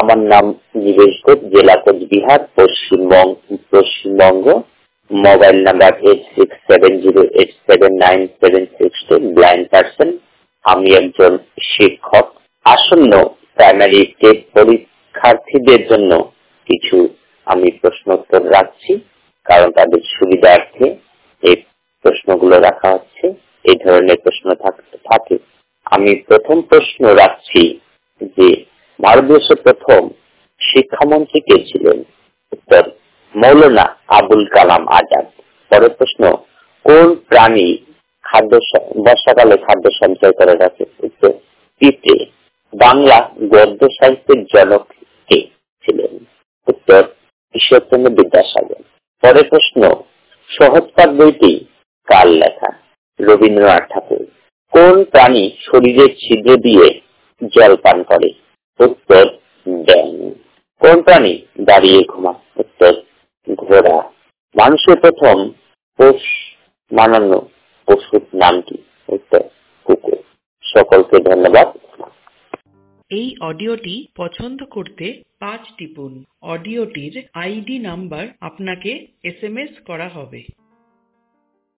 আমার নাম নিবেশ ঘোষ, জেলা Cooch Behar, Paschimbanga. Mobile number 8670879762, blind person. আমি একজন শিক্ষক। আসন্ন প্রাইমারি টেট পরীক্ষার্থীদের জন্য কিছু আমি প্রশ্নোত্তর রাখছি, কারণ তাদের সুবিধার্থে এই প্রশ্নগুলো রাখা হচ্ছে। এই ধরনের প্রশ্ন থাকে। আমি প্রথম প্রশ্ন রাখছি যে ভারতবর্ষের প্রথম শিক্ষামন্ত্রী কে ছিলেন? উত্তর মৌলানা আবুল কালাম আজাদ। পরের প্রশ্ন, কোন প্রাণী বর্ষাকালে খাদ্য সঞ্চয় করে রাখে? উত্তর পিঁপড়ে। বাংলা গদ্য সাহিত্যের জনক কে ছিলেন? উত্তর ঈশ্বরচন্দ্র বিদ্যাসাগর। পরের প্রশ্ন, সহজপাঠ বইটি কার লেখা? রবীন্দ্রনাথ ঠাকুর। কোন প্রাণী শরীরের ছিদ্র দিয়ে জল পান করে? উত্তর ব্যাঙ। কোন প্রাণী দাঁড়িয়ে ঘুমায়? উত্তর ঘোড়া। মানুষের প্রথম পোষ মানানো পশুর নাম কি? উত্তর কুকুর। সকলকে ধন্যবাদ। এই অডিওটি পছন্দ করতে 5 টিপুন। অডিওটির আইডি নাম্বার আপনাকে SMS করা হবে।